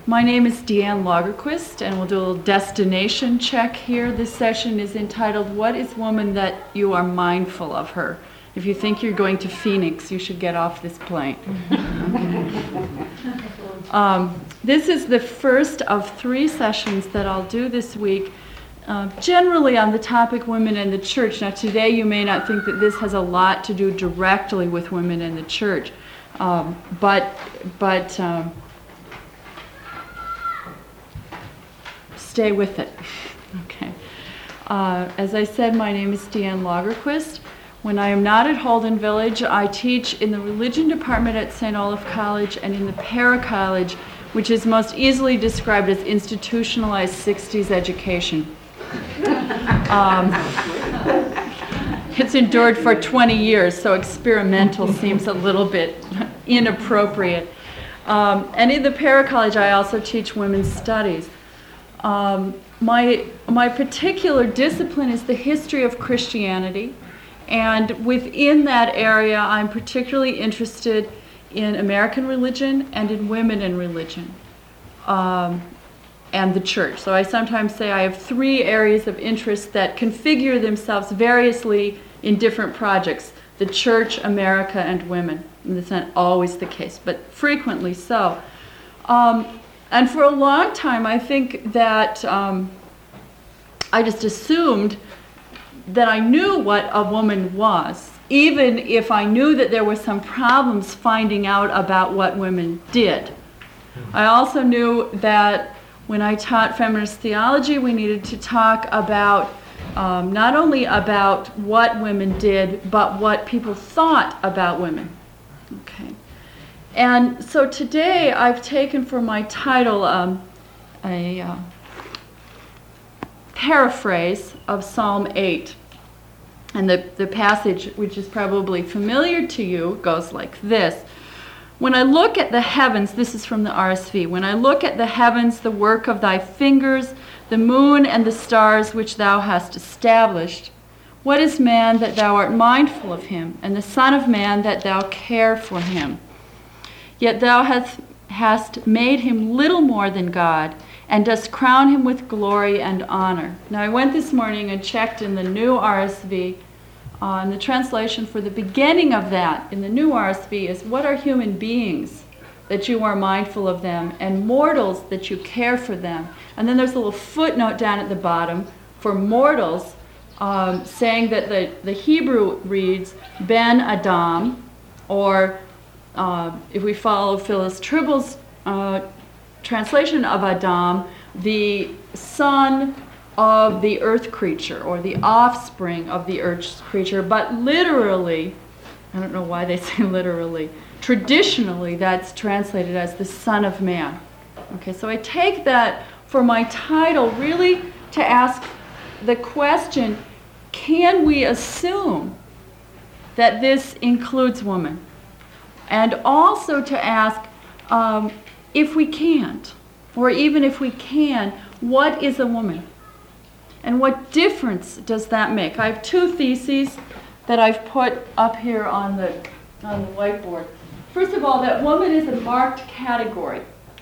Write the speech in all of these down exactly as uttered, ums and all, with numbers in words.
My name is Deanne Lagerquist, and we'll do a little destination check here. This session is entitled, What is Woman That You Are Mindful of Her? If you think you're going to Phoenix, you should get off this plane. um, this is the first of three sessions that I'll do this week, uh, generally on the topic women in the church. Now today you may not think that this has a lot to do directly with women in the church, um, but, but um, stay with it. Okay. Uh, as I said, my name is Deanne Lagerquist. When I am not at Holden Village, I teach in the religion department at Saint Olaf College and in the Para College, which is most easily described as institutionalized sixties education. Um, it's endured for twenty years, so experimental seems a little bit inappropriate. Um, and in the Para College, I also teach women's studies. Um, my, my particular discipline is the history of Christianity, and within that area I'm particularly interested in American religion and in women in religion um, and the church. So I sometimes say I have three areas of interest that configure themselves variously in different projects: the church, America, and women. And that's not always the case, but frequently so. Um, And for a long time, I think that um, I just assumed that I knew what a woman was, even if I knew that there were some problems finding out about what women did. I also knew that when I taught feminist theology, we needed to talk about um, not only about what women did, but what people thought about women. Okay. And so today I've taken for my title um, a uh, paraphrase of Psalm eight. And the, the passage, which is probably familiar to you, goes like this. When I look at the heavens, this is from the R S V, when I look at the heavens, the work of thy fingers, the moon and the stars which thou hast established, what is man that thou art mindful of him, and the son of man that thou care for him? Yet thou hast, hast made him little more than God, and dost crown him with glory and honor. Now I went this morning and checked in the new R S V, uh, and the translation for the beginning of that in the new R S V is, what are human beings that you are mindful of them, and mortals that you care for them? And then there's a little footnote down at the bottom for mortals, um, saying that the, the Hebrew reads Ben Adam, or Uh, if we follow Phyllis Tribble's uh, translation of Adam, the son of the earth creature, or the offspring of the earth creature, but literally, I don't know why they say literally, traditionally that's translated as the son of man. Okay, so I take that for my title really to ask the question, can we assume that this includes woman? And also to ask, um, if we can't, or even if we can, what is a woman? And what difference does that make? I have two theses that I've put up here on the, on the whiteboard. First of all, that woman is a marked category,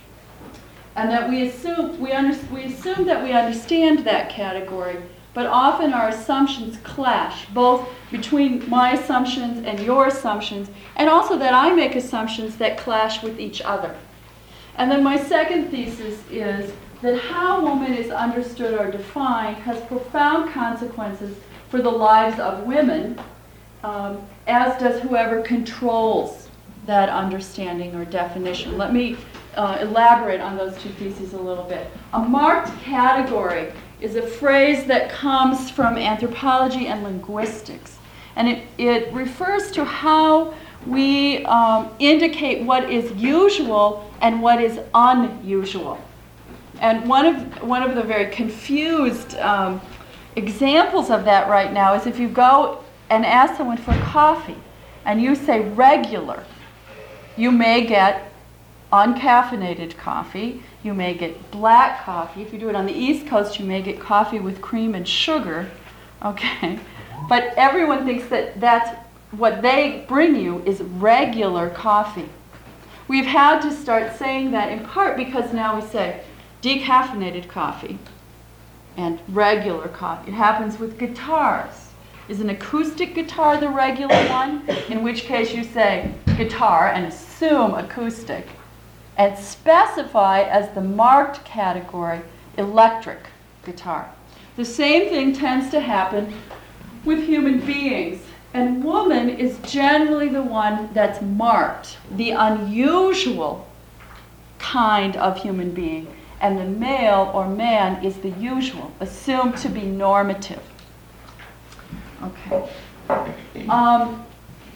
and that we assume, we, under, we assume that we understand that category, but often our assumptions clash, both between my assumptions and your assumptions, and also that I make assumptions that clash with each other. And then my second thesis is that how woman is understood or defined has profound consequences for the lives of women, um, as does whoever controls that understanding or definition. Let me uh, elaborate on those two theses a little bit. A marked category is a phrase that comes from anthropology and linguistics. And it, it refers to how we um, indicate what is usual and what is unusual. And one of, one of the very confused um, examples of that right now is if you go and ask someone for coffee and you say regular, you may get uncaffeinated coffee, you may get black coffee. If you do it on the East Coast, you may get coffee with cream and sugar, okay? But everyone thinks that that's what they bring you is regular coffee. We've had to start saying that in part because now we say decaffeinated coffee and regular coffee. It happens with guitars. Is an acoustic guitar the regular one? In which case you say guitar and assume acoustic, and specify as the marked category electric guitar. The same thing tends to happen with human beings. And woman is generally the one that's marked, the unusual kind of human being. And the male or man is the usual, assumed to be normative. Okay. Um,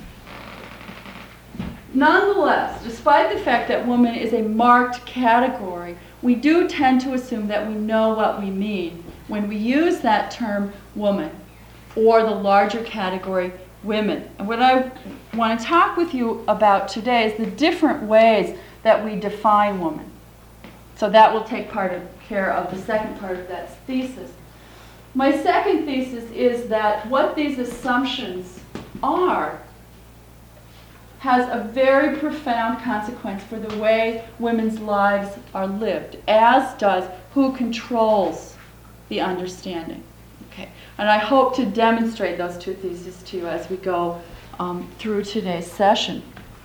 nonetheless, despite the fact that woman is a marked category, we do tend to assume that we know what we mean when we use that term woman, or the larger category women. And what I want to talk with you about today is the different ways that we define woman. So that will take part of care of the second part of that thesis. My second thesis is that what these assumptions are has a very profound consequence for the way women's lives are lived, as does who controls the understanding. Okay. And I hope to demonstrate those two theses to you as we go um, through today's session.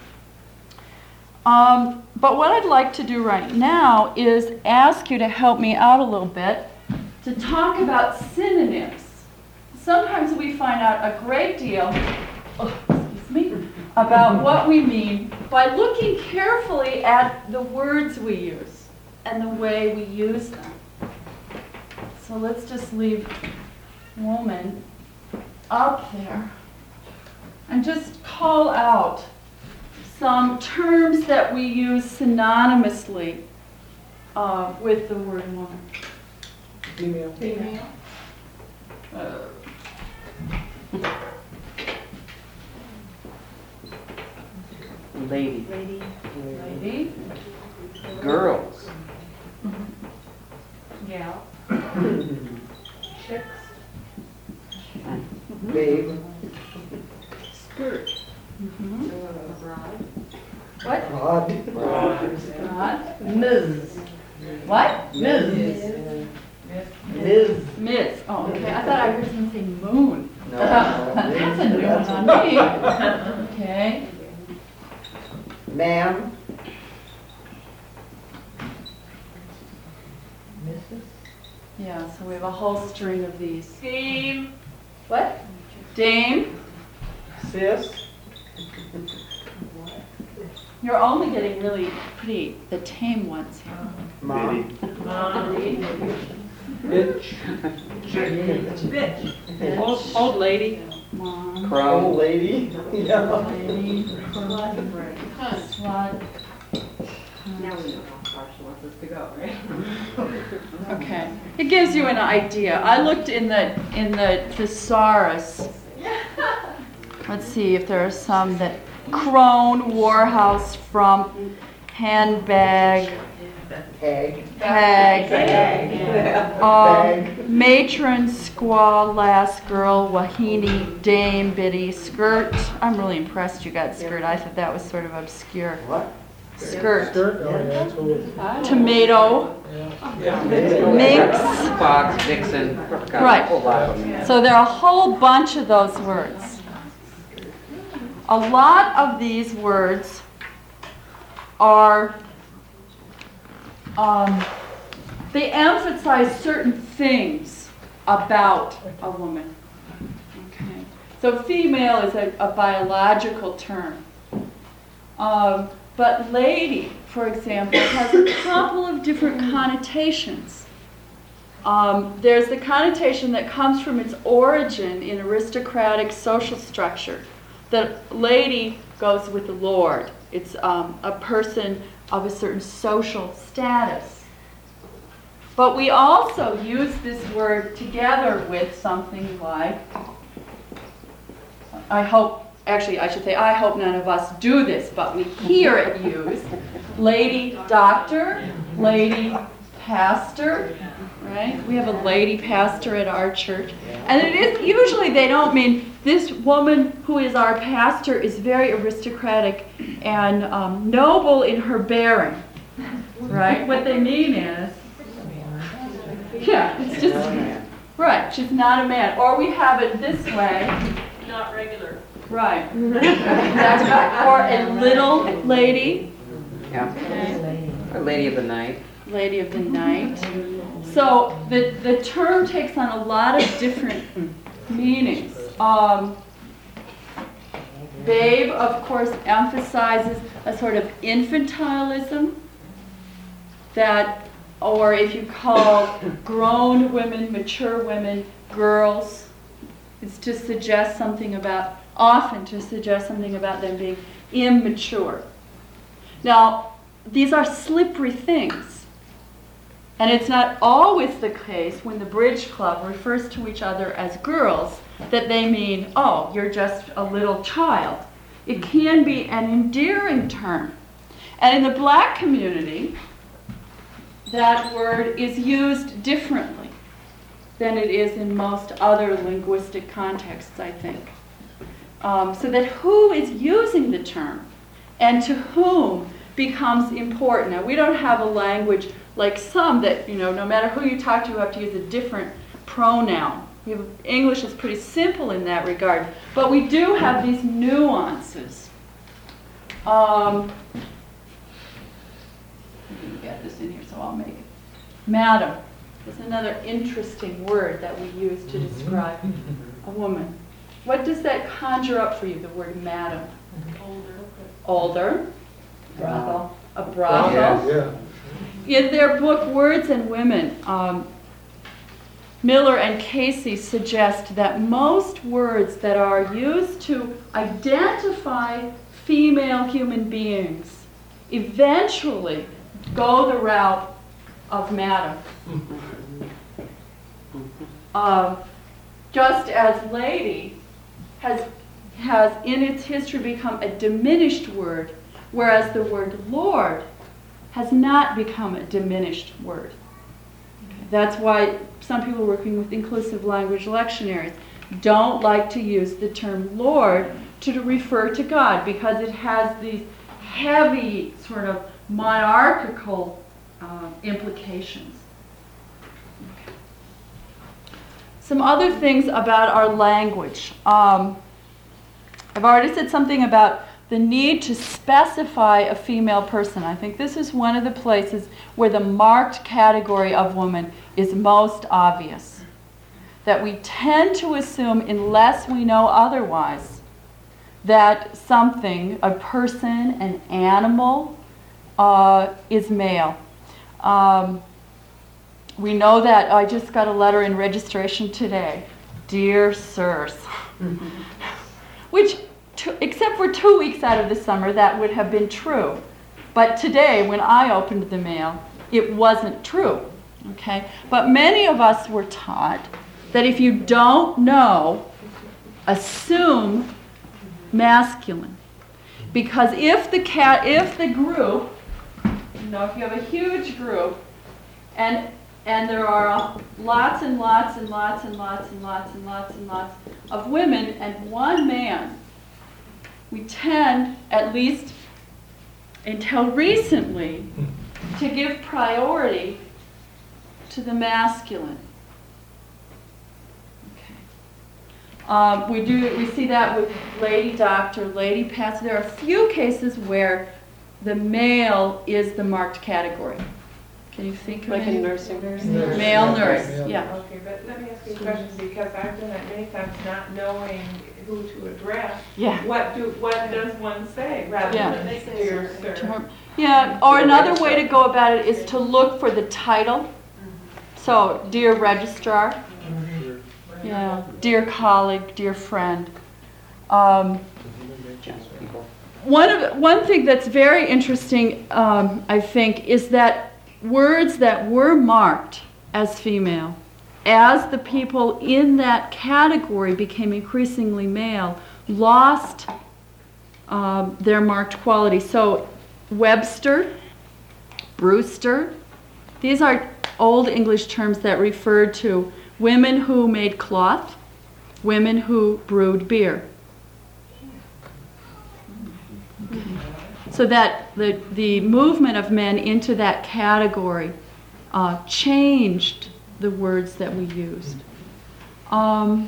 Um, but what I'd like to do right now is ask you to help me out a little bit to talk about synonyms. Sometimes we find out a great deal oh, excuse me, about what we mean by looking carefully at the words we use and the way we use them. So let's just leave woman up there and just call out some terms that we use synonymously uh, with the word woman. Female. Female. Uh, Lady. Lady. lady. Girls. Gal. Chicks. Babe. Skirt. Mm-hmm. Broad. What? Broad. Broad. God. Miz What? Miz. Miz. Miz. Oh, okay. I thought I heard someone say moon. No. That's a new one on me. Okay. Ma'am. Missus Yeah, so we have a whole string of these. Dame. What? Dame. Sis. You're only getting really pretty, the tame ones here. Mom. Mom. Bitch. Bitch. Old, old lady. Mom. Old Crow. lady. Yeah. Lady. Slut. Now we know how far she wants us to go, right? Okay. It gives you an idea. I looked in the in the thesaurus. Let's see if there are some that crone, Warhouse, frump, handbag, Hag. hag, Bag. um, matron, squaw, lass, girl, wahine, dame, biddy, skirt. I'm really impressed you got skirt. I thought that was sort of obscure. What? Skirt. Skirt, oh yeah, that's what it- Tomato, yeah. minx. Fox, Vixen. Got Right. A whole lot of them. Yeah. So there are a whole bunch of those words. A lot of these words are, um, they emphasize certain things about a woman. Okay. So female is a, a biological term. Um, but lady, for example, has a couple of different connotations. Um, there's the connotation that comes from its origin in aristocratic social structure. The lady goes with the lord. It's um, a person of a certain social status. But we also use this word together with something like, I hope, actually I should say, I hope none of us do this, but we hear it used. Lady doctor, lady pastor, right? We have a lady pastor at our church. And it is, usually they don't mean this woman who is our pastor is very aristocratic and um, noble in her bearing, right? What they mean is, yeah, it's just, right, she's not a man. Or we have it this way. Not regular. Right. That's right. Or a little lady. Yeah. Okay. A lady of the night. Lady of the night. So the, the term takes on a lot of different meanings. Um, babe, of course, emphasizes a sort of infantilism that, or if you call grown women, mature women, girls, it's to suggest something about, often to suggest something about them being immature. Now, these are slippery things. And it's not always the case when the Bridge Club refers to each other as girls that they mean, oh, you're just a little child. It can be an endearing term. And in the black community, that word is used differently than it is in most other linguistic contexts, I think. Um, so that who is using the term and to whom becomes important. Now, we don't have a language like some that, you know, no matter who you talk to, you have to use a different pronoun. We have, English is pretty simple in that regard, but we do have these nuances. Um, let me get this in here, so I'll make it. Madam is another interesting word that we use to describe a woman. What does that conjure up for you, the word madam? Older. Older. Brothel. A brothel. Yeah. In their book, Words and Women, um, Miller and Casey suggest that most words that are used to identify female human beings eventually go the route of madam. Um, just as lady has, has in its history become a diminished word, whereas the word Lord has not become a diminished word. Okay. That's why some people working with inclusive language lectionaries don't like to use the term Lord to, to refer to God, because it has these heavy sort of monarchical uh, implications. Okay. Some other things about our language. Um, I've already said something about the need to specify a female person. I think this is one of the places where the marked category of woman is most obvious. That we tend to assume, unless we know otherwise, that something, a person, an animal, uh, is male. Um, we know that. I just got a letter in registration today. Dear sirs. Which, to, except for two weeks out of the summer, that would have been true. But today, when I opened the mail, it wasn't true. Okay? But many of us were taught that if you don't know, assume masculine. Because if the cat, if the group, you know, if you have a huge group, and and there are lots and lots and lots and lots and lots and lots and lots of women and one man, we tend, at least until recently, to give priority to the masculine. Okay. Um, we do. We see that with lady doctor, lady pastor. There are a few cases where the male is the marked category. Can you think of Like any? a nursing nurse? Nurse, Male yeah, nurse, yeah. yeah. Okay, but let me ask you a question, because I've done that many times, not knowing who to address. Yeah. What do, what does one say, rather Yeah. than dear sir? Term- Yeah, or another way to go about it is to look for the title. So, dear registrar, yeah, dear colleague, dear friend. Um, People. one of one thing that's very interesting, um, I think, is that words that were marked as female, as the people in that category became increasingly male, lost um, their marked quality. So Webster, Brewster, these are Old English terms that referred to women who made cloth, women who brewed beer. So that the, the movement of men into that category uh, changed the words that we used. Um,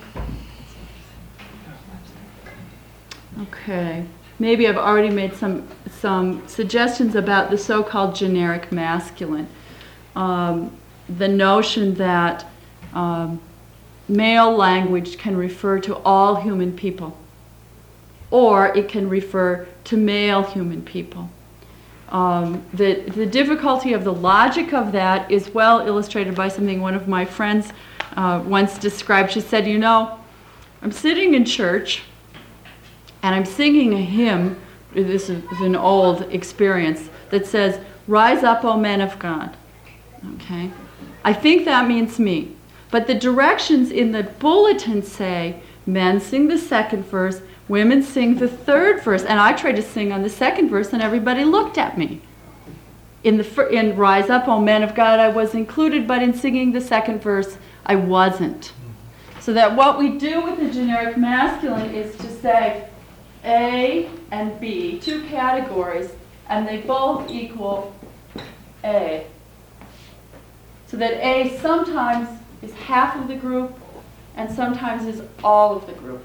okay, maybe I've already made some, some suggestions about the so-called generic masculine. Um, the notion that um, male language can refer to all human people, or it can refer to male human people. Um, the, the difficulty of the logic of that is well illustrated by something one of my friends uh, once described. She said, you know, I'm sitting in church and I'm singing a hymn, this is an old experience, that says, "Rise up, O men of God." Okay? I think that means me. But the directions in the bulletin say, men sing the second verse, women sing the third verse, and I tried to sing on the second verse, and everybody looked at me. In the fir- in "Rise Up, O Men of God," I was included, but in singing the second verse, I wasn't. So that what we do with the generic masculine is to say A and B, two categories, and they both equal A. So that A sometimes is half of the group, and sometimes is all of the group.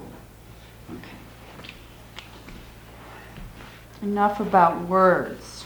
Okay. Enough about words.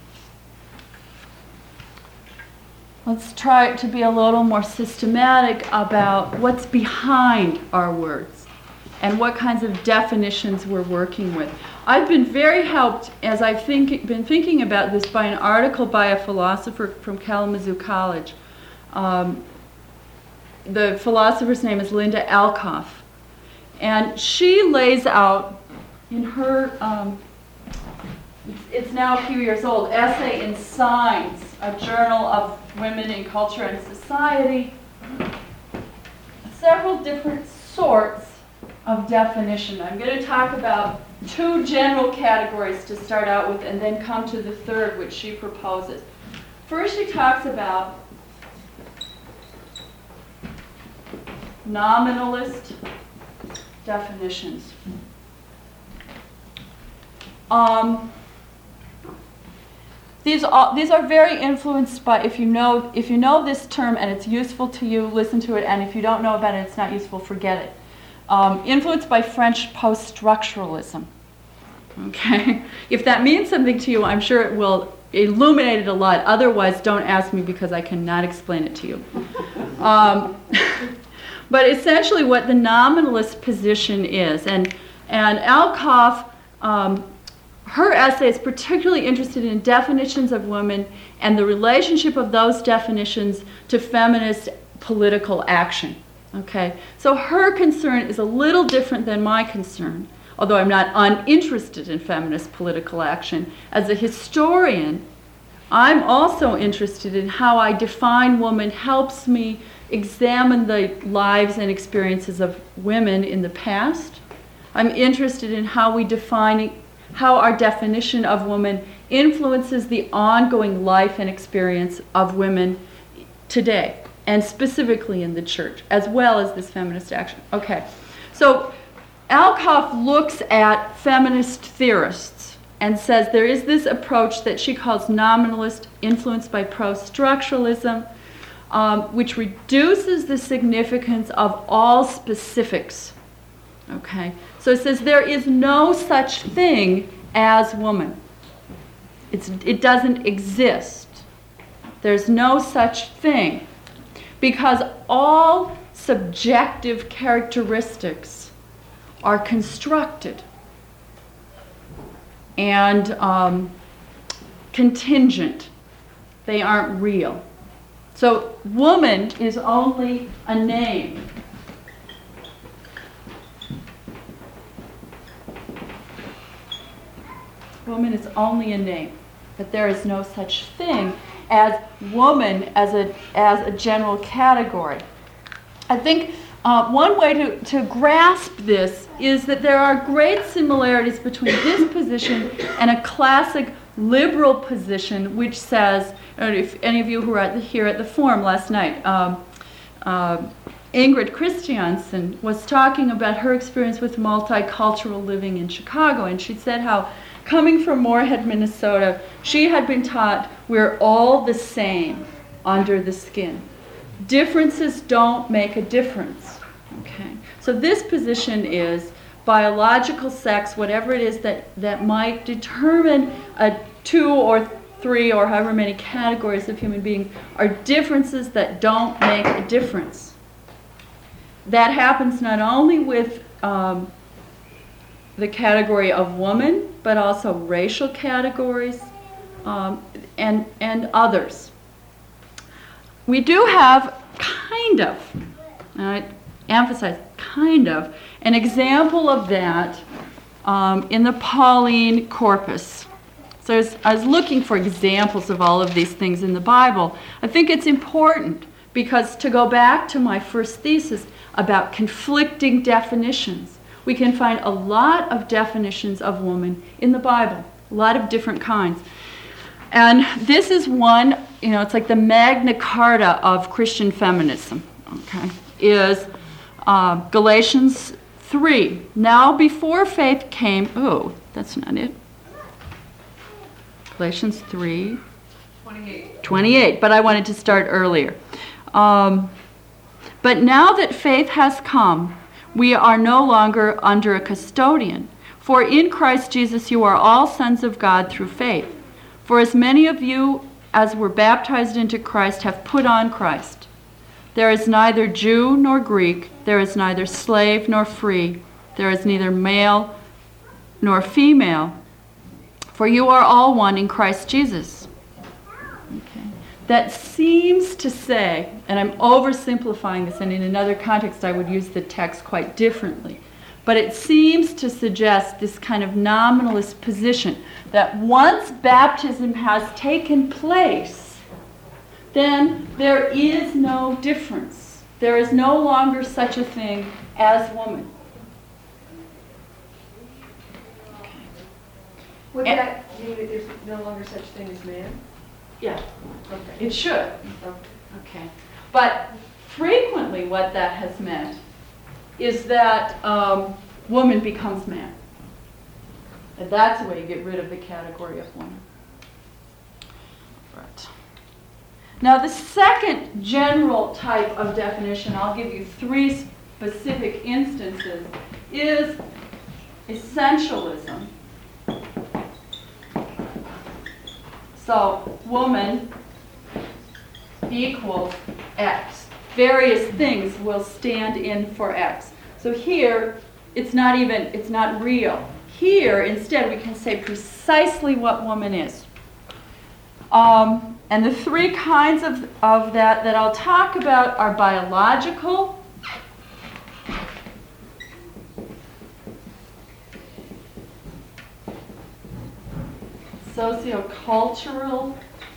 Let's try to be a little more systematic about what's behind our words and what kinds of definitions we're working with. I've been very helped as I've think, been thinking about this by an article by a philosopher from Kalamazoo College. Um, the philosopher's name is Linda Alcoff. And she lays out in her, um, it's, it's now a few years old, Essay in Signs, a journal of women in culture and society, several different sorts of definition. I'm going to talk about two general categories to start out with and then come to the third, which she proposes. First, she talks about nominalist definitions. Um, these are, these are very influenced by, if you know if you know this term and it's useful to you, listen to it, and if you don't know about it, it's not useful, forget it. Um, influenced by French post-structuralism. Okay? If that means something to you, I'm sure it will illuminate it a lot. Otherwise, don't ask me because I cannot explain it to you. Um, but essentially what the nominalist position is, and, and Alcoff, um, her essay is particularly interested in definitions of women and the relationship of those definitions to feminist political action. Okay, so her concern is a little different than my concern, although I'm not uninterested in feminist political action. As a historian, I'm also interested in how I define woman helps me examine the lives and experiences of women in the past. I'm interested in how we define, how our definition of woman influences the ongoing life and experience of women today, and specifically in the church, as well as this feminist action. Okay, so Alcoff looks at feminist theorists and says there is this approach that she calls nominalist, influenced by post-structuralism, um, which reduces the significance of all specifics. Okay, so it says there is no such thing as woman. It's, it doesn't exist. There's no such thing. Because all subjective characteristics are constructed and um, contingent. They aren't real. So woman is only a name. Woman is only a name. But there is no such thing as woman as a as a general category. I think uh, one way to, to grasp this is that there are great similarities between this position and a classic liberal position which says, and if any of you who were at the, here at the forum last night, um, uh, Ingrid Christiansen was talking about her experience with multicultural living in Chicago, and she said how coming from Moorhead, Minnesota, she had been taught we're all the same under the skin. Differences don't make a difference. Okay. So this position is biological sex, whatever it is that, that might determine a two or three or however many categories of human beings, are differences that don't make a difference. That happens not only with um, the category of woman, but also racial categories um, and, and others. We do have kind of, and I emphasize kind of, an example of that um, in the Pauline corpus. So as I was looking for examples of all of these things in the Bible. I think it's important because to go back to my first thesis about conflicting definitions, we can find a lot of definitions of woman in the Bible, a lot of different kinds. And this is one, you know, it's like the Magna Carta of Christian feminism, okay, is uh, Galatians three. Now before faith came, oh, that's not it. Galatians three. twenty-eight. twenty-eight, but I wanted to start earlier. Um, but now that faith has come, we are no longer under a custodian. For in Christ Jesus you are all sons of God through faith. For as many of you as were baptized into Christ have put on Christ. There is neither Jew nor Greek, there is neither slave nor free, there is neither male nor female, for you are all one in Christ Jesus. Okay. That seems to say, and I'm oversimplifying this, and in another context I would use the text quite differently, but it seems to suggest this kind of nominalist position that once baptism has taken place, then there is no difference. There is no longer such a thing as woman. Okay. Would And- that mean that there's no longer such thing as man? Yeah, Okay. it should. Okay. But frequently what that has meant is that um, woman becomes man. And that's the way you get rid of the category of woman. Right. Now the second general type of definition, I'll give you three specific instances, is essentialism. So woman equals X. Various things will stand in for X. So here, it's not even, it's not real. Here, instead, we can say precisely what woman is. Um, and the three kinds of, of that that I'll talk about are biological, sociocultural,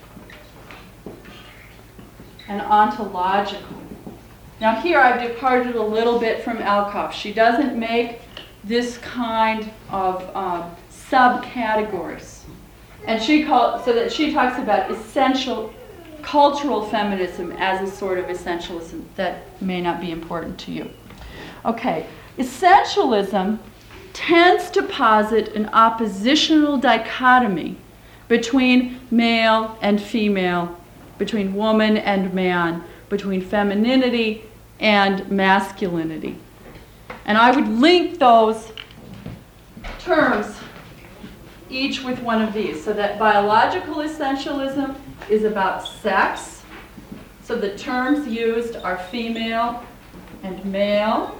and ontological. Now here I've departed a little bit from Elkoff. She doesn't make this kind of um, subcategories. And she call, so that she talks about essential cultural feminism as a sort of essentialism that may not be important to you. Okay, essentialism tends to posit an oppositional dichotomy between male and female, between woman and man, between femininity and masculinity. And I would link those terms each with one of these, so that biological essentialism is about sex. So the terms used are female and male.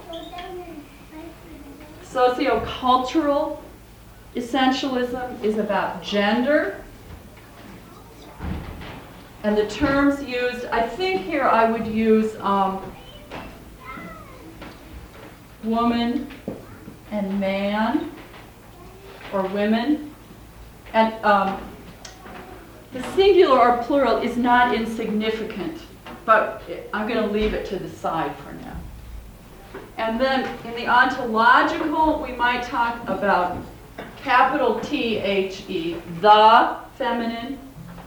Sociocultural essentialism is about gender. And the terms used, I think here I would use um, woman and man, or women. And um, the singular or plural is not insignificant, but I'm going to leave it to the side for now. And then in the ontological, we might talk about capital T H E, the feminine,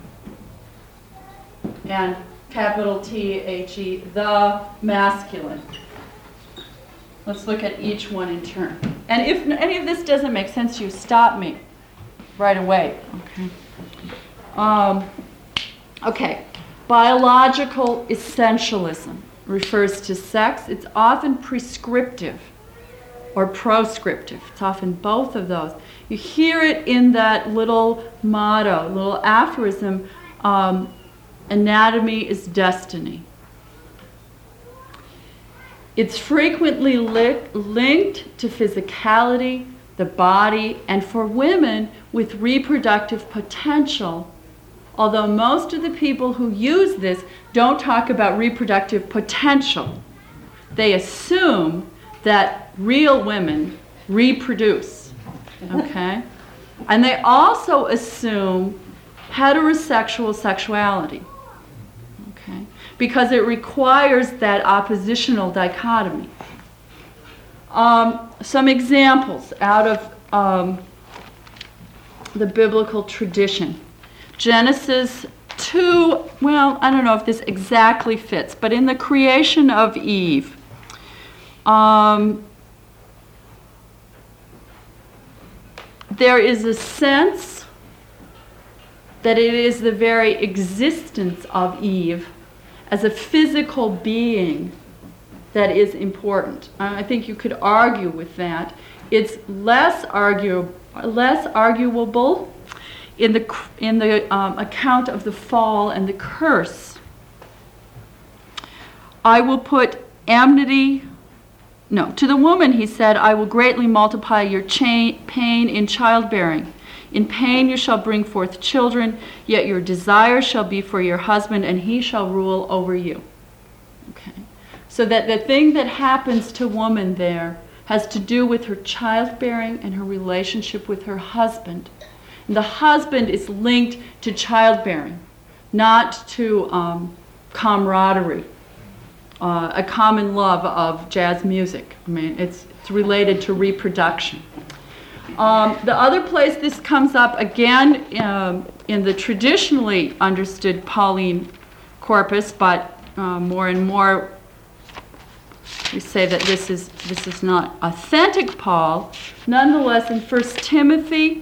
and capital T H E, the masculine. Let's look at each one in turn. And if any of this doesn't make sense to you, stop me right away. Okay. Um, okay. Biological essentialism refers to sex. It's often prescriptive or proscriptive. It's often both of those. You hear it in that little motto, little aphorism, um, anatomy is destiny. It's frequently li- linked to physicality, the body, and for women with reproductive potential, although most of the people who use this don't talk about reproductive potential. They assume that real women reproduce, okay? And they also assume heterosexual sexuality, okay? Because it requires that oppositional dichotomy. Um, some examples out of um, the biblical tradition. Genesis two, well, I don't know if this exactly fits, but in the creation of Eve, um, there is a sense that it is the very existence of Eve as a physical being that is important. I think you could argue with that. It's less argue, less arguable in the in the um, account of the fall and the curse. I will put enmity. No, to the woman he said, I will greatly multiply your cha- pain in childbearing. In pain you shall bring forth children, yet your desire shall be for your husband, and he shall rule over you. Okay. So that the thing that happens to woman there has to do with her childbearing and her relationship with her husband. And the husband is linked to childbearing, not to um, camaraderie, uh, a common love of jazz music. I mean, it's, it's related to reproduction. Um, the other place this comes up, again, um, in the traditionally understood Pauline corpus, but uh, more and more we say that this is this is not authentic Paul. Nonetheless, in First Timothy,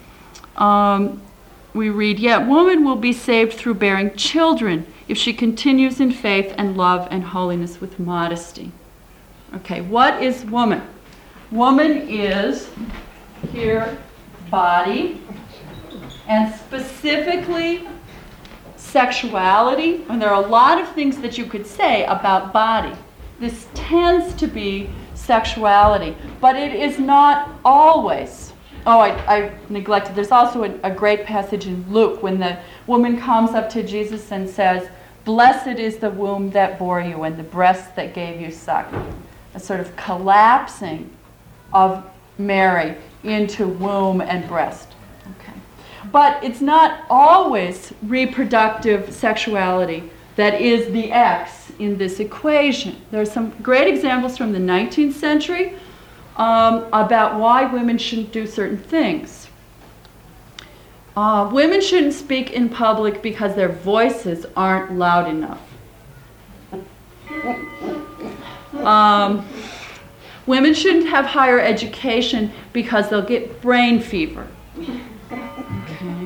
um, we read, yet woman will be saved through bearing children if she continues in faith and love and holiness with modesty. Okay, what is woman? Woman is here, body, and specifically sexuality. And there are a lot of things that you could say about body. This tends to be sexuality, but it is not always. Oh, I, I neglected. There's also a, a great passage in Luke when the woman comes up to Jesus and says, blessed is the womb that bore you and the breast that gave you suck. A sort of collapsing of Mary into womb and breast. Okay. But it's not always reproductive sexuality that is the X in this equation. There are some great examples from the nineteenth century um, about why women shouldn't do certain things. Uh, women shouldn't speak in public because their voices aren't loud enough. Um, women shouldn't have higher education because they'll get brain fever. Okay.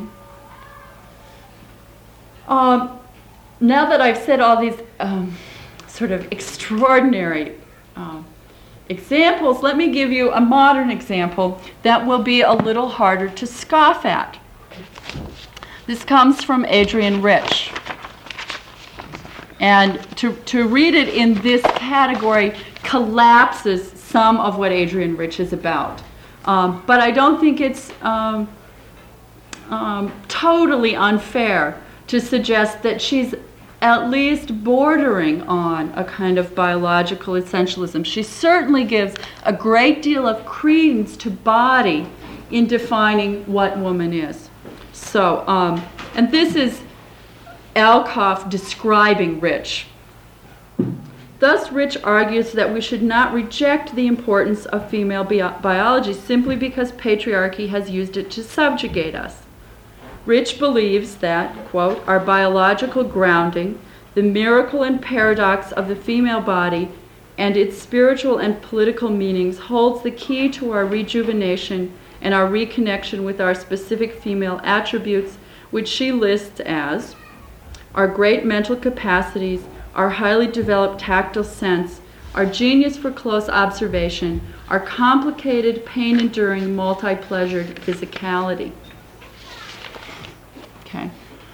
Um, now that I've said all these um, sort of extraordinary um, examples, let me give you a modern example that will be a little harder to scoff at. This comes from Adrienne Rich. And to, to read it in this category collapses some of what Adrienne Rich is about. Um, but I don't think it's um, um, totally unfair to suggest that she's at least bordering on a kind of biological essentialism. She certainly gives a great deal of credence to body in defining what woman is. So, um, and this is Alcoff describing Rich. Thus, Rich argues that we should not reject the importance of female bi- biology simply because patriarchy has used it to subjugate us. Rich believes that, quote, our biological grounding, the miracle and paradox of the female body, and its spiritual and political meanings holds the key to our rejuvenation and our reconnection with our specific female attributes, which she lists as our great mental capacities, our highly developed tactile sense, our genius for close observation, our complicated, pain-enduring, multi-pleasured physicality. Okay.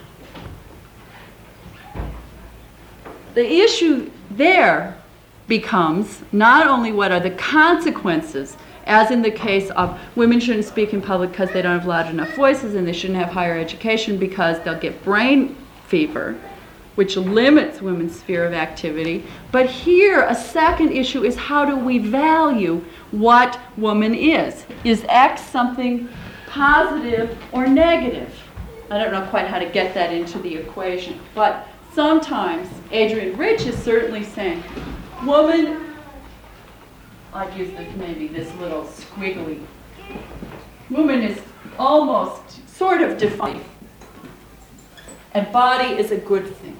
The issue there becomes not only what are the consequences, as in the case of women shouldn't speak in public because they don't have loud enough voices, and they shouldn't have higher education because they'll get brain fever, which limits women's sphere of activity. But here, a second issue is how do we value what woman is? Is X something positive or negative? I don't know quite how to get that into the equation, but sometimes Adrienne Rich is certainly saying, woman, I'd use this, maybe this little squiggly, woman is almost sort of defined, and body is a good thing.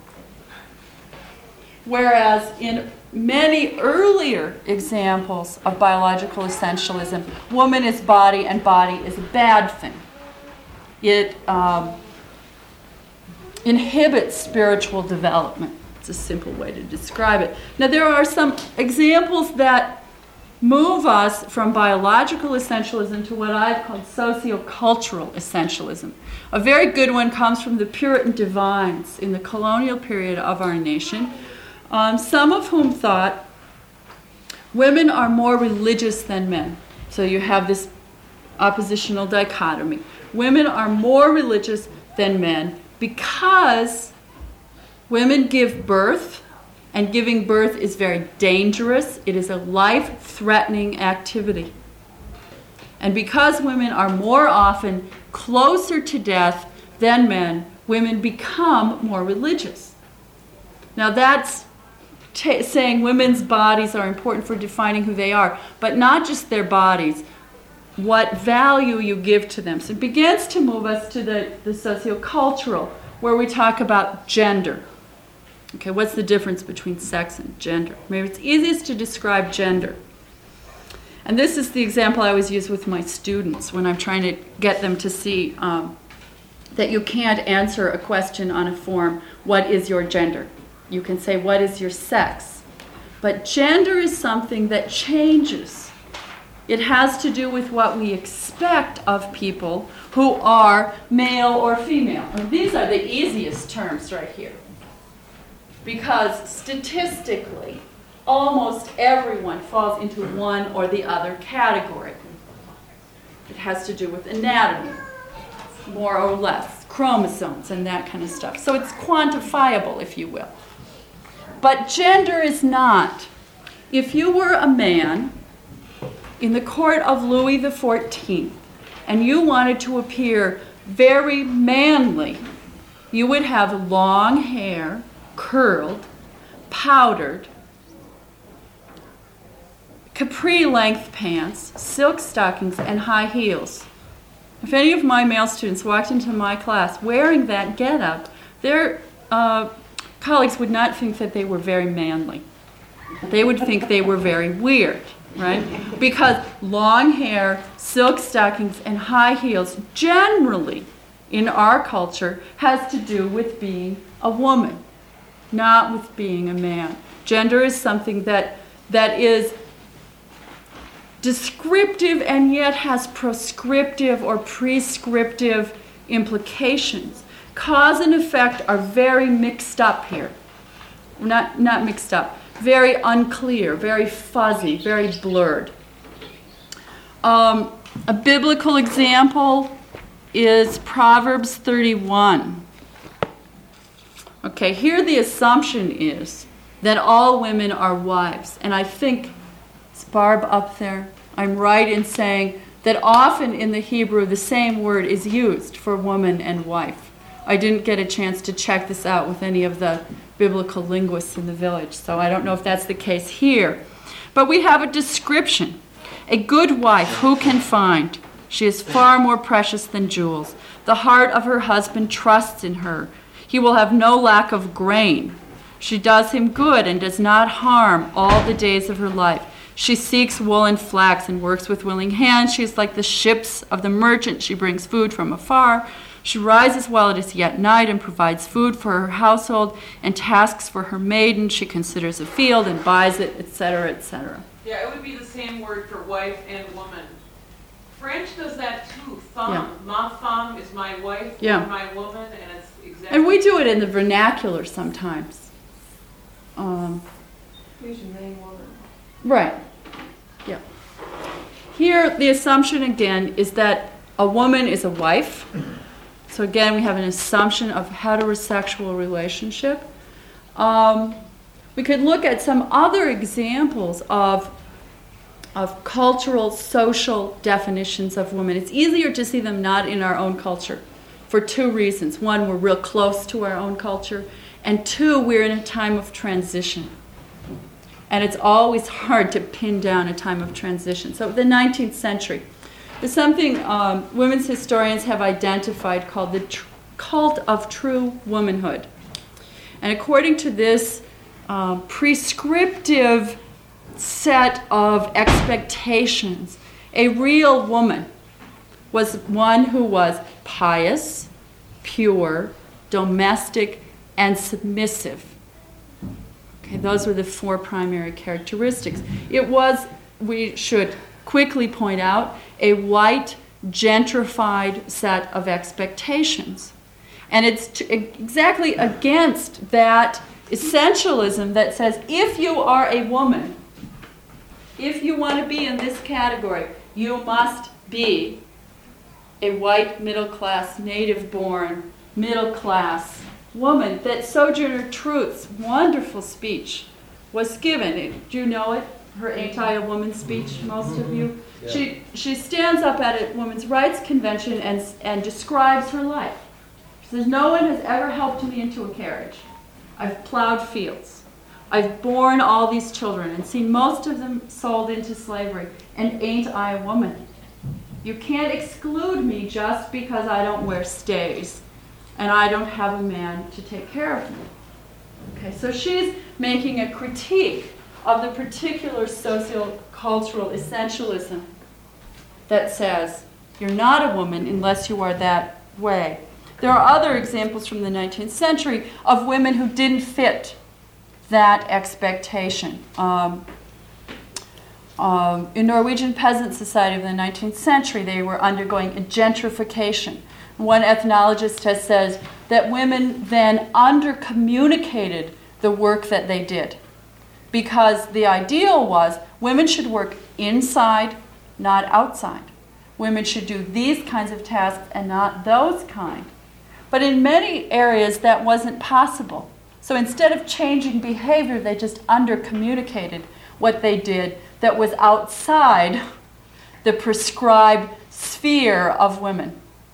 Whereas in many earlier examples of biological essentialism, woman is body and body is a bad thing. It um, inhibits spiritual development. It's a simple way to describe it. Now, there are some examples that move us from biological essentialism to what I've called sociocultural essentialism. A very good one comes from the Puritan divines in the colonial period of our nation, um, some of whom thought women are more religious than men. So you have this oppositional dichotomy. Women are more religious than men because women give birth, and giving birth is very dangerous. It is a life-threatening activity. And because women are more often closer to death than men, women become more religious. Now that's t- saying women's bodies are important for defining who they are, but not just their bodies, what value you give to them. So it begins to move us to the, the sociocultural, where we talk about gender. Okay, what's the difference between sex and gender? Maybe it's easiest to describe gender. And this is the example I always use with my students when I'm trying to get them to see um, that you can't answer a question on a form, what is your gender? You can say, what is your sex? But gender is something that changes. It has to do with what we expect of people who are male or female. And these are the easiest terms right here. Because statistically, almost everyone falls into one or the other category. It has to do with anatomy, more or less, chromosomes and that kind of stuff. So it's quantifiable, if you will. But gender is not. If you were a man in the court of Louis the fourteenth and you wanted to appear very manly, you would have long hair, curled, powdered, capri-length pants, silk stockings, and high heels. If any of my male students walked into my class wearing that getup, their uh, colleagues would not think that they were very manly. They would think they were very weird, right? Because long hair, silk stockings, and high heels generally in our culture has to do with being a woman, not with being a man. Gender is something that that is descriptive and yet has proscriptive or prescriptive implications. Cause and effect are very mixed up here. Not, not mixed up. Very unclear, very fuzzy, very blurred. Um, a biblical example is Proverbs thirty-one. Okay, here the assumption is that all women are wives. And I think, is Barb up there? I'm right in saying that often in the Hebrew the same word is used for woman and wife. I didn't get a chance to check this out with any of the biblical linguists in the village, so I don't know if that's the case here. But we have a description. A good wife, who can find? She is far more precious than jewels. The heart of her husband trusts in her. He will have no lack of grain. She does him good and does not harm all the days of her life. She seeks wool and flax and works with willing hands. She is like the ships of the merchant. She brings food from afar. She rises while it is yet night and provides food for her household and tasks for her maiden. She considers a field and buys it, et cetera, et cetera. Yeah, it would be the same word for wife and woman. French does that too. Femme. Yeah. Ma femme is my wife, Yeah. or my woman, and it's exactly. And we do it in the vernacular sometimes. Um, Usually name woman. right. Yeah. Here, the assumption again is that a woman is a wife. So again, we have an assumption of heterosexual relationship. Um, we could look at some other examples of of cultural, social definitions of women. It's easier to see them not in our own culture for two reasons. One, we're real close to our own culture, and two, we're in a time of transition. And it's always hard to pin down a time of transition. So the nineteenth century, there's something um, women's historians have identified called the tr- cult of true womanhood. And according to this um, prescriptive set of expectations, a real woman was one who was pious, pure, domestic, and submissive. Okay, those were the four primary characteristics. It was, we should quickly point out, a white, gentrified set of expectations. And it's t- exactly against that essentialism that says if you are a woman, if you want to be in this category, you must be a white, middle-class, native-born, middle-class woman. That Sojourner Truth's wonderful speech was given. Do you know it? Her Ain't I a Woman speech, most of you? Yeah. She she stands up at a women's rights convention and, and describes her life. She says, no one has ever helped me into a carriage. I've plowed fields. I've borne all these children and seen most of them sold into slavery. And ain't I a woman? You can't exclude me just because I don't wear stays and I don't have a man to take care of me. Okay, so she's making a critique of the particular socio-cultural essentialism that says you're not a woman unless you are that way. There are other examples from the nineteenth century of women who didn't fit that expectation. Um, um, in Norwegian peasant society of the nineteenth century, they were undergoing a gentrification. One ethnologist has said that women then under-communicated the work that they did, because the ideal was women should work inside, not outside. Women should do these kinds of tasks and not those kind. But in many areas that wasn't possible. So instead of changing behavior, they just under-communicated what they did that was outside the prescribed sphere of women.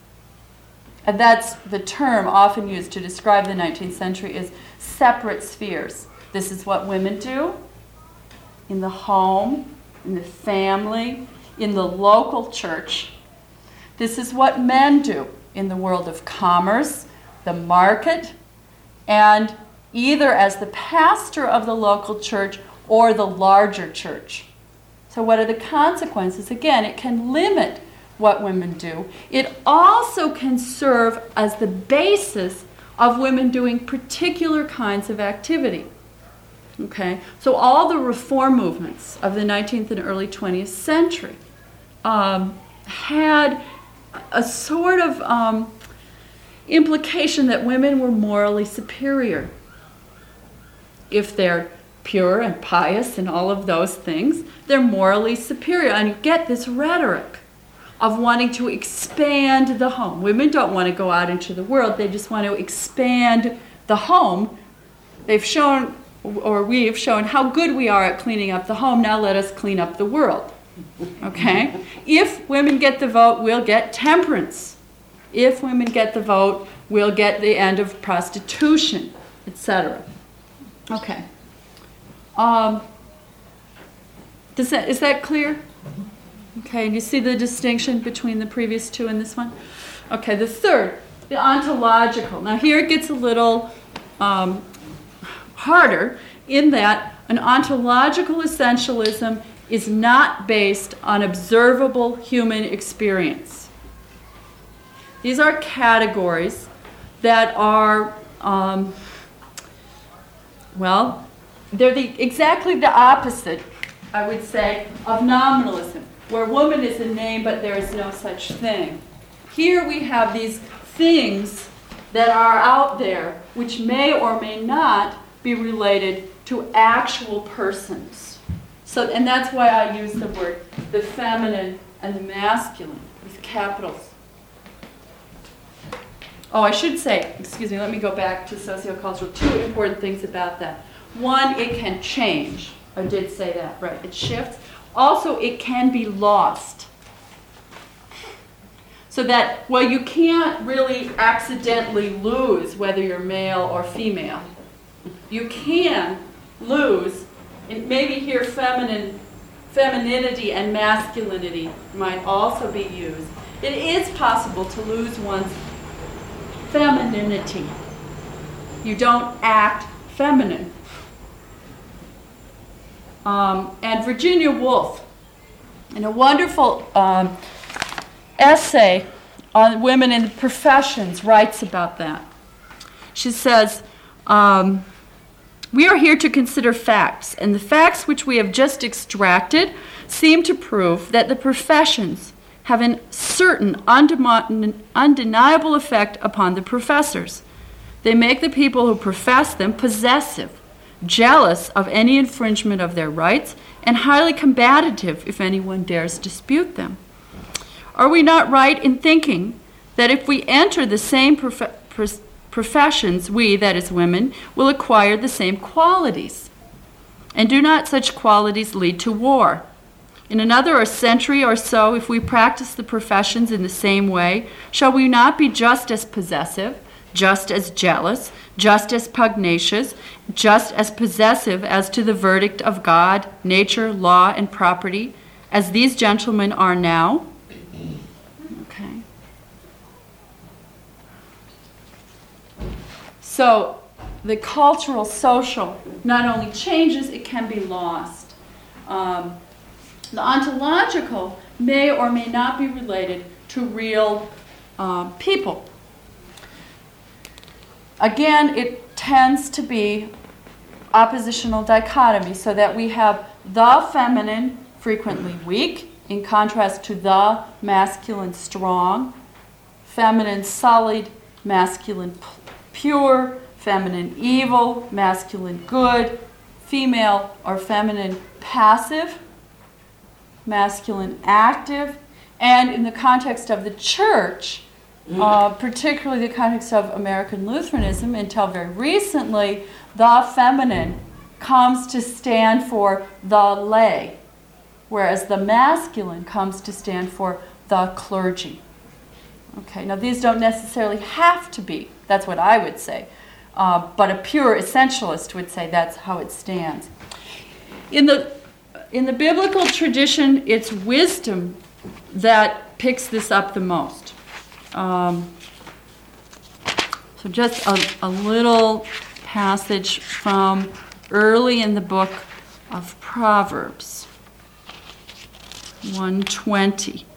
And that's the term often used to describe the nineteenth century is separate spheres. This is what women do in the home, in the family, in the local church. This is what men do in the world of commerce, the market, and either as the pastor of the local church or the larger church. So what are the consequences? Again, it can limit what women do. It also can serve as the basis of women doing particular kinds of activity. Okay, so all the reform movements of the nineteenth and early twentieth century um, had a sort of um, implication that women were morally superior. If they're pure and pious and all of those things, they're morally superior. And you get this rhetoric of wanting to expand the home. Women don't want to go out into the world. They just want to expand the home. They've shown, or we've shown, how good we are at cleaning up the home. Now let us clean up the world. Okay? If women get the vote, we'll get temperance. If women get the vote, we'll get the end of prostitution, et cetera. Okay. Um, does that, is that clear? Okay, and you see the distinction between the previous two and this one? Okay, the third, the ontological. Now here it gets a little um, harder in that an ontological essentialism is not based on observable human experience. These are categories that are, um, well, they're the, exactly the opposite, I would say, of nominalism, where woman is a name but there is no such thing. Here we have these things that are out there which may or may not be related to actual persons. So, and that's why I use the word the feminine and the masculine with capitals. Oh, I should say, excuse me, let me go back to sociocultural. Two important things about that. One, it can change. I did say that, right? It shifts. Also, it can be lost. So that, well, you can't really accidentally lose whether you're male or female. You can lose, and maybe here feminine, femininity and masculinity might also be used. It is possible to lose one's femininity. You don't act feminine. Um, and Virginia Woolf, in a wonderful um, essay on women in the professions, writes about that. She says, um, we are here to consider facts, and the facts which we have just extracted seem to prove that the professions have a certain undeniable effect upon the professors. They make the people who profess them possessive, jealous of any infringement of their rights, and highly combative if anyone dares dispute them. Are we not right in thinking that if we enter the same prof- pros- professions, we, that is women, will acquire the same qualities? And do not such qualities lead to war? In another century or so, if we practice the professions in the same way, shall we not be just as possessive, just as jealous, just as pugnacious, just as possessive as to the verdict of God, nature, law, and property, as these gentlemen are now? Okay. So the cultural, social not only changes, it can be lost. Um, The ontological may or may not be related to real uh, people. Again, it tends to be oppositional dichotomy, so that we have the feminine, frequently weak, in contrast to the masculine, strong, feminine, sullied, masculine, pure, feminine, evil, masculine, good, female or feminine, passive, masculine, active, and in the context of the church, uh, particularly the context of American Lutheranism, until very recently, the feminine comes to stand for the lay, whereas the masculine comes to stand for the clergy. Okay, now these don't necessarily have to be, that's what I would say, uh, but a pure essentialist would say that's how it stands. In the In the biblical tradition, it's wisdom that picks this up the most. Um, so just a, a little passage from early in the book of Proverbs, one twenty.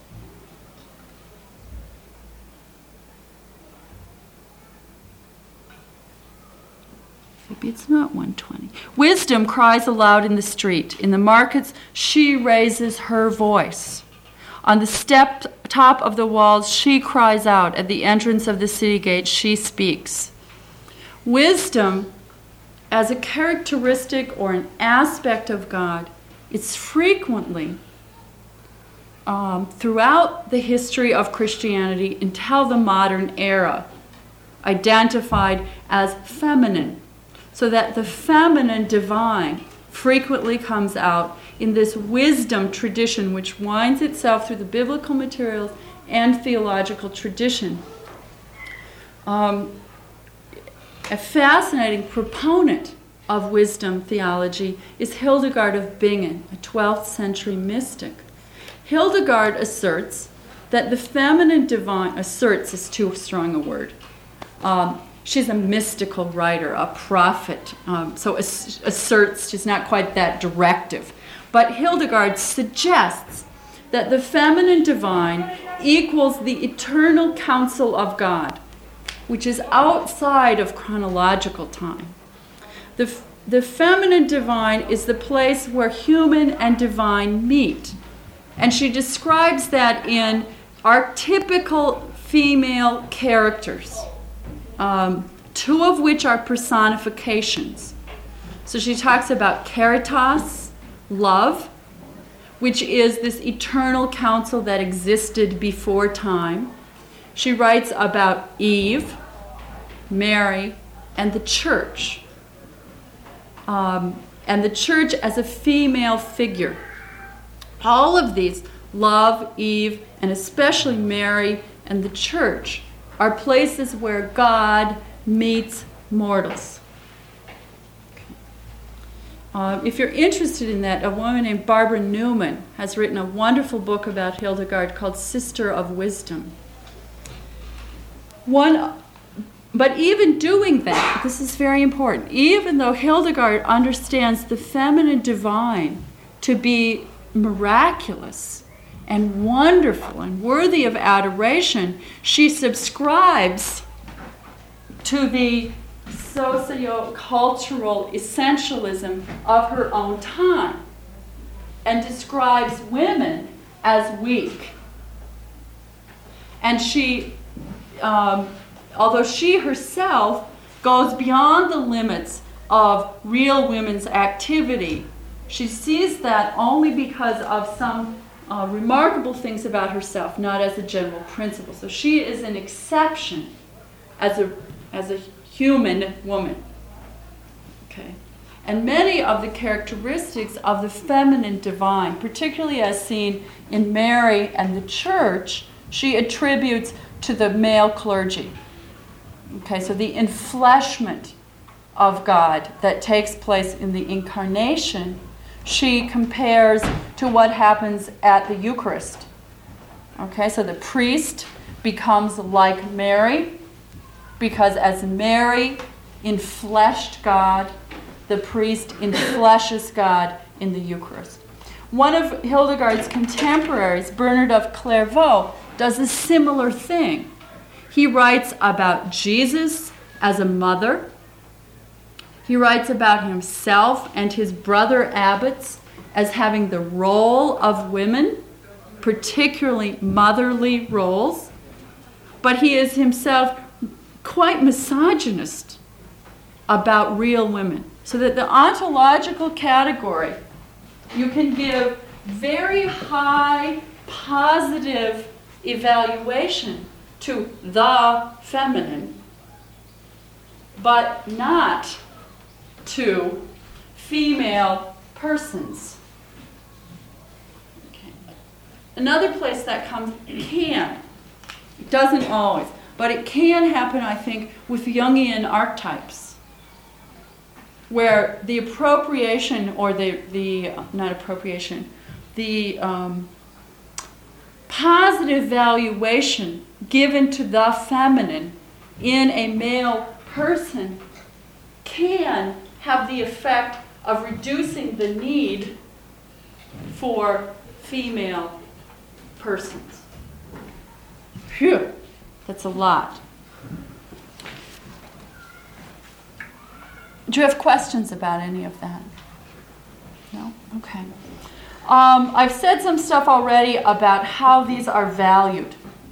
Maybe it's not one twenty. Wisdom cries aloud in the street. In the markets, she raises her voice. On the step top of the walls, she cries out. At the entrance of the city gate, she speaks. Wisdom, as a characteristic or an aspect of God, it's frequently, um, throughout the history of Christianity until the modern era, identified as feminine. So that the feminine divine frequently comes out in this wisdom tradition which winds itself through the biblical materials and theological tradition Um, a fascinating proponent of wisdom theology is Hildegard of Bingen, a twelfth century mystic. Hildegard asserts that the feminine divine, asserts is too strong a word. Um, she's a mystical writer, a prophet, um, so ass- asserts, she's not quite that directive. But Hildegard suggests that the feminine divine equals the eternal counsel of God, which is outside of chronological time. The, f- the feminine divine is the place where human and divine meet. And she describes that in archetypical female characters, um, two of which are personifications. So she talks about caritas, love, which is this eternal counsel that existed before time. She writes about Eve, Mary, and the church. Um, and the church as a female figure. All of these, love, Eve, and especially Mary and the church, are places where God meets mortals. Uh, if you're interested in that, a woman named Barbara Newman has written a wonderful book about Hildegard called Sister of Wisdom. One, but even doing that, this is very important, even though Hildegard understands the feminine divine to be miraculous and wonderful and worthy of adoration, she subscribes to the socio-cultural essentialism of her own time and describes women as weak. And she, um, although she herself goes beyond the limits of real women's activity, she sees that only because of some uh, remarkable things about herself, not as a general principle. So she is an exception as a as a human woman. Okay. And many of the characteristics of the feminine divine, particularly as seen in Mary and the church, she attributes to the male clergy. Okay, so the enfleshment of God that takes place in the incarnation, she compares to what happens at the Eucharist. Okay, so the priest becomes like Mary, because as Mary enfleshed God, the priest enfleshes God in the Eucharist. One of Hildegard's contemporaries, Bernard of Clairvaux, does a similar thing. He writes about Jesus as a mother. He writes about himself and his brother abbots as having the role of women, particularly motherly roles. But he is himself quite misogynist about real women. So that the ontological category, you can give very high positive evaluation to the feminine, but not to female persons. Okay. Another place that comes, can, it doesn't always, but it can happen, I think, with Jungian archetypes, where the appropriation, or the, the not appropriation, the um, positive valuation given to the feminine in a male person can have the effect of reducing the need for female persons. Phew, that's a lot. Do you have questions about any of that? No? Okay. Um, I've said some stuff already about how these are valued.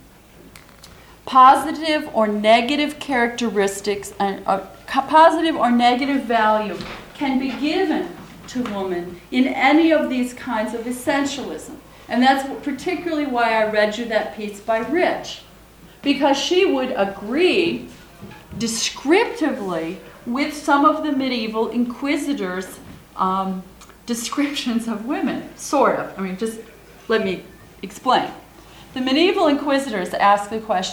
Positive or negative characteristics, uh, uh, positive or negative value can be given to woman in any of these kinds of essentialism. And that's particularly why I read you that piece by Rich. Because she would agree descriptively with some of the medieval inquisitors' um, descriptions of women, sort of. I mean, just let me explain. The medieval inquisitors asked the question,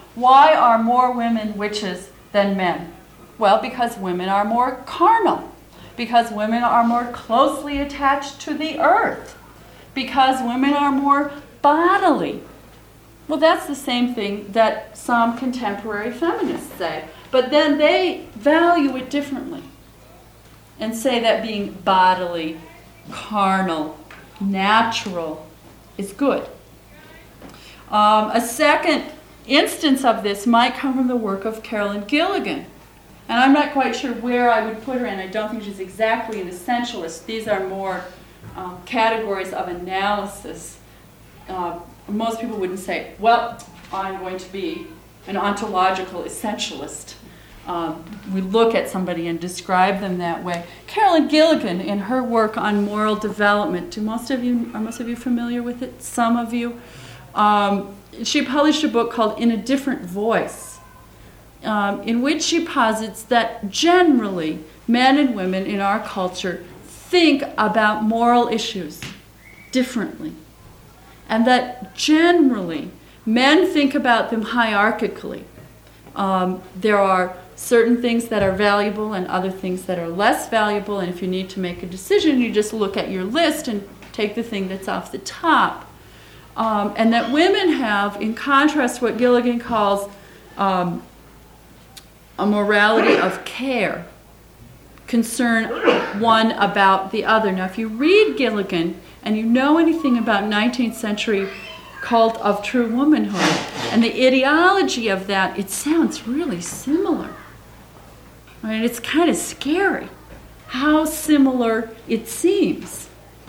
Why are more women witches than men? Well, because women are more carnal. Because women are more closely attached to the earth. Because women are more bodily. Well, that's the same thing that some contemporary feminists say. But then they value it differently and say that being bodily, carnal, natural is good. Um, a second instance of this might come from the work of Carolyn Gilligan. And I'm not quite sure where I would put her in. I don't think she's exactly an essentialist. These are more um, categories of analysis. Uh, most people wouldn't say, well, I'm going to be an ontological essentialist. Um, we look at somebody and describe them that way. Carolyn Gilligan, in her work on moral development, do most of you, are most of you familiar with it? Some of you? Um, she published a book called In a Different Voice, um, in which she posits that generally men and women in our culture think about moral issues differently. And that generally men think about them hierarchically. Um, there are certain things that are valuable and other things that are less valuable, and if you need to make a decision, you just look at your list and take the thing that's off the top. Um, and that women have, in contrast, what Gilligan calls um, a morality of care, concern one about the other. Now, if you read Gilligan and you know anything about nineteenth century cult of true womanhood and the ideology of that, it sounds really similar. I mean, it's kind of scary how similar it seems.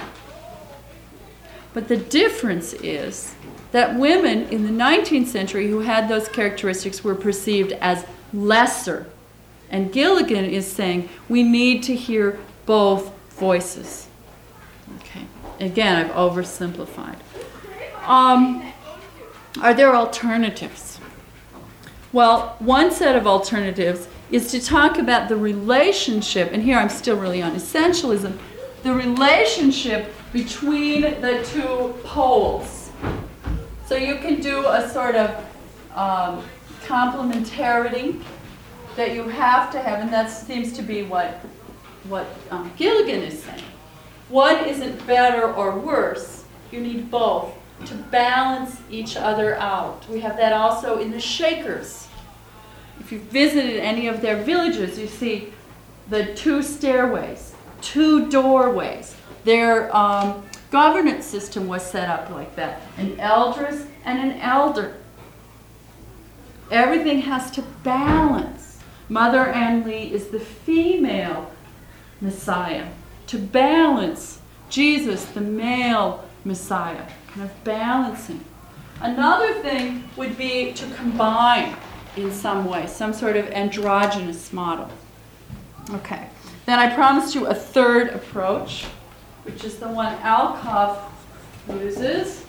But the difference is that women in the nineteenth century who had those characteristics were perceived as lesser. And Gilligan is saying we need to hear both voices. Okay. Again, I've oversimplified. Um, are there alternatives? Well, one set of alternatives is to talk about the relationship, and here I'm still really on essentialism, the relationship between the two poles. So you can do a sort of um, complementarity that you have to have, and that seems to be what, what um, Gilligan is saying. One isn't better or worse. You need both to balance each other out. We have that also in the Shakers. If you've visited any of their villages, you see the two stairways, two doorways. Their um, governance system was set up like that. An eldress and an elder. Everything has to balance. Mother Ann Lee is the female Messiah. To balance Jesus, the male Messiah. Kind of balancing. Another thing would be to combine in some way, some sort of androgynous model. Okay. Then I promised you a third approach, which is the one Alcoff uses.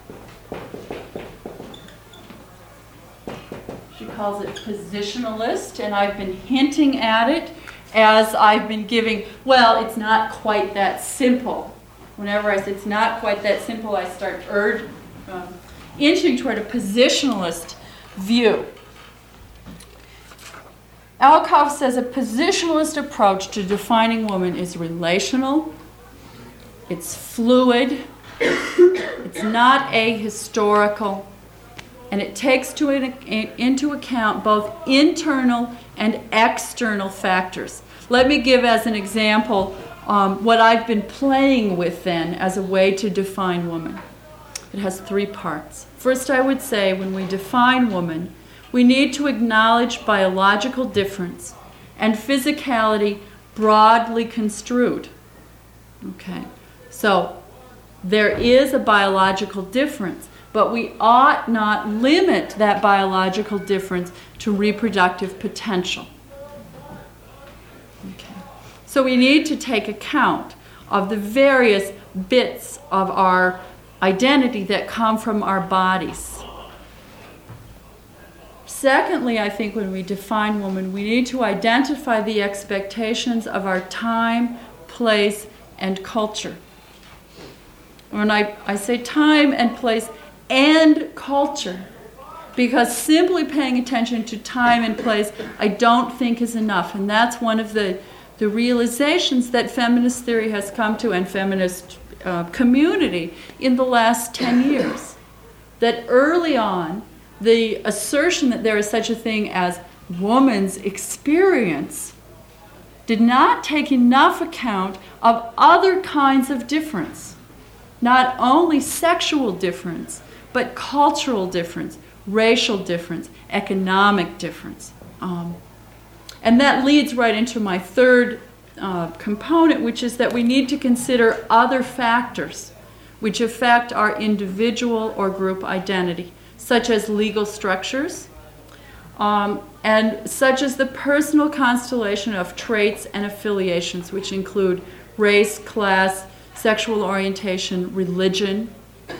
She calls it positionalist, and I've been hinting at it as I've been giving, well, it's not quite that simple. Whenever I say it's not quite that simple, I start urge, um, inching toward a positionalist view. Alcoff says a positionalist approach to defining woman is relational, it's fluid, it's not ahistorical, and it takes to it, into account both internal and external factors. Let me give as an example um, what I've been playing with then as a way to define woman. It has three parts. First, I would say when we define woman, we need to acknowledge biological difference and physicality broadly construed. Okay, so there is a biological difference, but we ought not limit that biological difference to reproductive potential. Okay, so we need to take account of the various bits of our identity that come from our bodies. Secondly, I think when we define woman, we need to identify the expectations of our time, place, and culture. When I, I say time and place and culture, Because simply paying attention to time and place, I don't think is enough. And that's one of the, the realizations that feminist theory has come to, and feminist uh, community, in the last ten years. That early on, the assertion that there is such a thing as woman's experience did not take enough account of other kinds of difference. Not only sexual difference, but cultural difference, racial difference, economic difference. Um, and that leads right into my third uh, component, which is that we need to consider other factors which affect our individual or group identity, such as legal structures, um, and such as the personal constellation of traits and affiliations, which include race, class, sexual orientation, religion,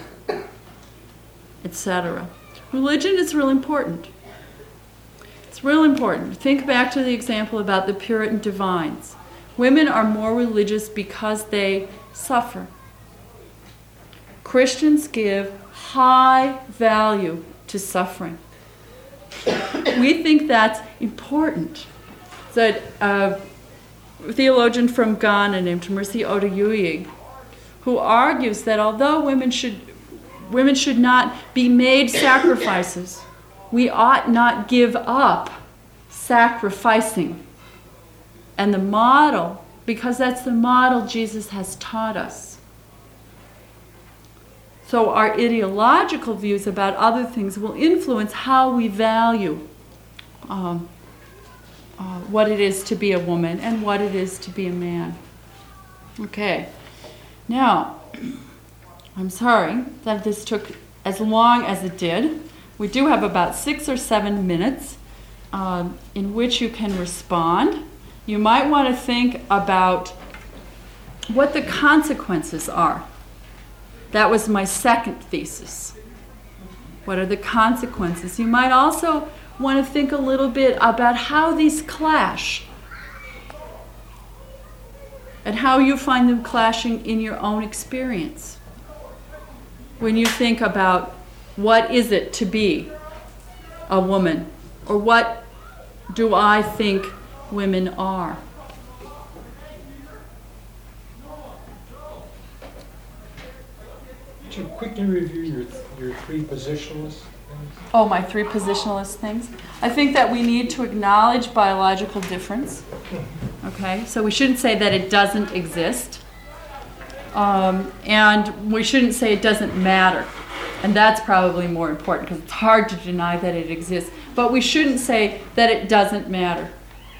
et cetera. Religion is real important. It's real important. Think back to the example about the Puritan divines. Women are more religious because they suffer. Christians give high value to suffering. We think that's important. So, uh, a theologian from Ghana named Mercy Odoyuyi, who argues that although women should women should not be made sacrifices, we ought not give up sacrificing. And the model, because that's the model Jesus has taught us. So our ideological views about other things will influence how we value um, uh, what it is to be a woman and what it is to be a man. Okay. Now, I'm sorry that this took as long as it did. We do have about six or seven minutes um, in which you can respond. You might want to think about what the consequences are. That was my second thesis. What are the consequences? You might also want to think a little bit about how these clash and how you find them clashing in your own experience. When you think about what is it to be a woman, or what do I think women are? Could you quickly review your, your three positionalist things? Oh, my three positionalist things. I think that we need to acknowledge biological difference. Okay, so we shouldn't say that it doesn't exist. Um, and we shouldn't say it doesn't matter. And that's probably more important because it's hard to deny that it exists. But we shouldn't say that it doesn't matter.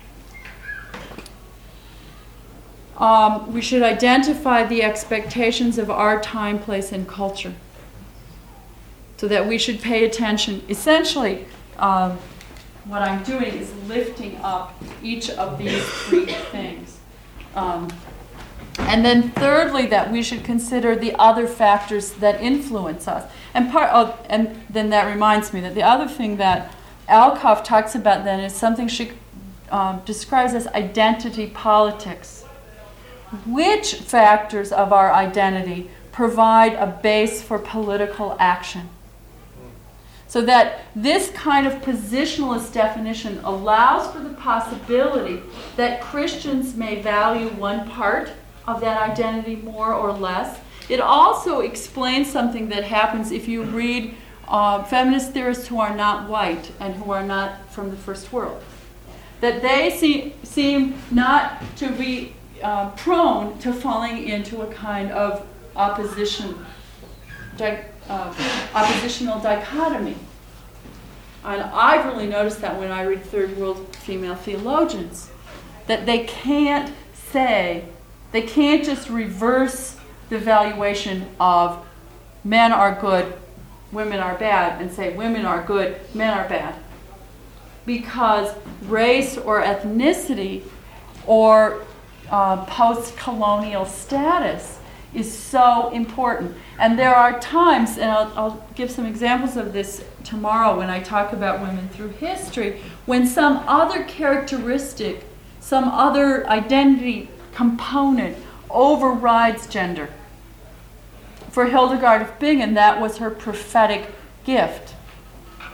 Um, we should identify the expectations of our time, place, and culture. So that we should pay attention. Essentially, um, what I'm doing is lifting up each of these three things. Um, and then thirdly, that we should consider the other factors that influence us. And part of, and then that reminds me that the other thing that Alcoff talks about then is something she um, describes as identity politics. Which factors of our identity provide a base for political action? So that this kind of positionalist definition allows for the possibility that Christians may value one part of that identity more or less. It also explains something that happens if you read uh, feminist theorists who are not white and who are not from the first world. That they see, seem not to be uh, prone to falling into a kind of opposition, di- uh, oppositional dichotomy. And I've really noticed that when I read third world female theologians, that they can't say, they can't just reverse the valuation of men are good, women are bad, and say women are good, men are bad. Because race or ethnicity or uh, post-colonial status is so important. And there are times, and I'll, I'll give some examples of this tomorrow when I talk about women through history, when some other characteristic, some other identity component overrides gender. For Hildegard of Bingen, that was her prophetic gift.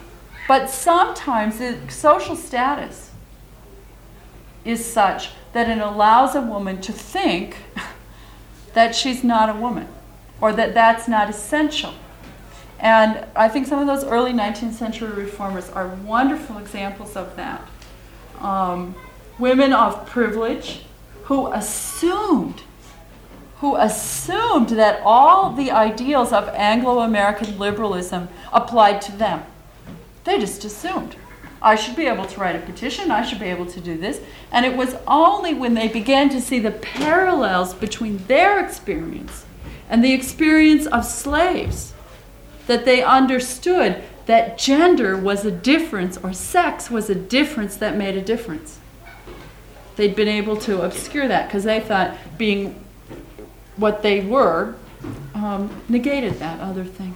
But sometimes the social status is such that it allows a woman to think that she's not a woman, or that that's not essential. And I think some of those early nineteenth century reformers are wonderful examples of that. Um, women of privilege who assumed, who assumed that all the ideals of Anglo-American liberalism applied to them. They just assumed. I should be able to write a petition, I should be able to do this. And it was only when they began to see the parallels between their experience and the experience of slaves that they understood that gender was a difference, or sex was a difference that made a difference. They'd been able to obscure that because they thought being what they were um, negated that other thing.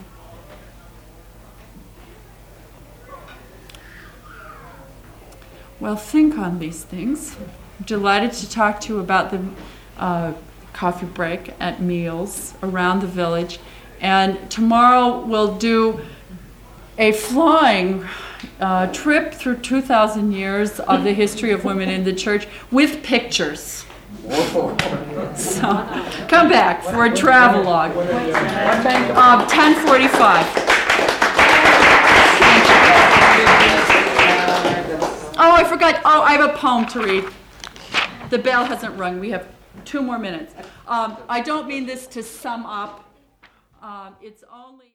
Well, think on these things. I'm delighted to talk to you about the uh, coffee break at meals around the village. And tomorrow we'll do a flying uh, trip through two thousand years of the history of women in the church with pictures. So come back for a travelogue. Um, ten forty-five. Oh, I forgot. Oh, I have a poem to read. The bell hasn't rung. We have two more minutes. Um, I don't mean this to sum up. Um, it's only...